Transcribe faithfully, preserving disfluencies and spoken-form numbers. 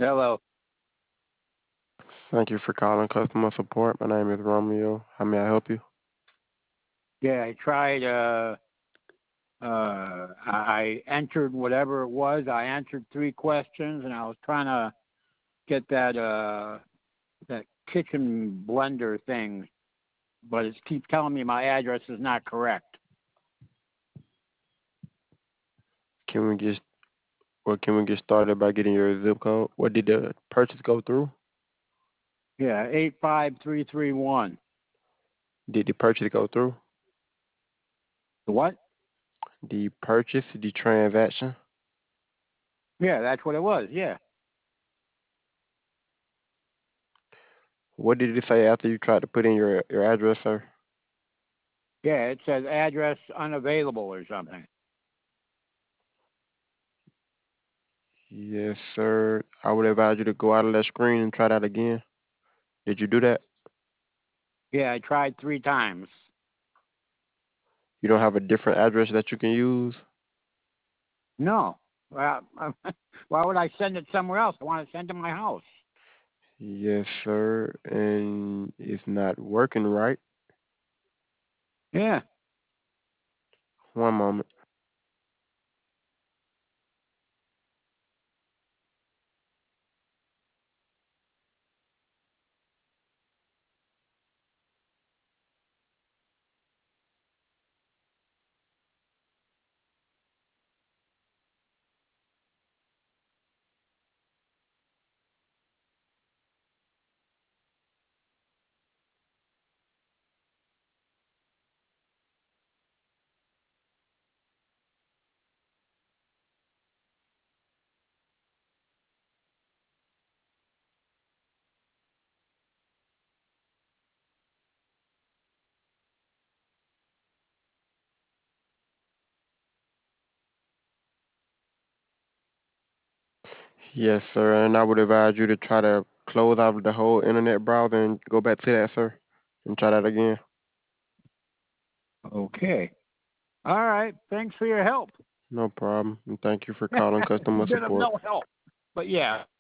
Hello. Thank you for calling customer support. My name is Romeo. How may I help you? Yeah, I tried. Uh, uh, I I entered whatever it was. I answered three questions, and I was trying to get that uh that kitchen blender thing, but it keeps telling me my address is not correct. Can we get well, can we get started by getting your zip code? What did the purchase go through? Yeah, eight five three three one. Did the purchase go through? The what? The purchase, the transaction. Yeah, that's what it was. Yeah, What did it say after you tried to put in your your address, sir? yeah. It says address unavailable or something. Yes, sir. I would advise you to go out of that screen and try that again. Did you do that? Yeah, I tried three times. You don't have a different address that you can use? No. Well, why would I send it somewhere else? I want to send to my house. Yes, sir. And it's not working right. Yeah. One moment. Yes, sir. And I would advise you to try to close out the whole internet browser and go back to that, sir, and try that again. Okay. All right. Thanks for your help. No problem. And thank you for calling customer Been of support. no help. But yeah,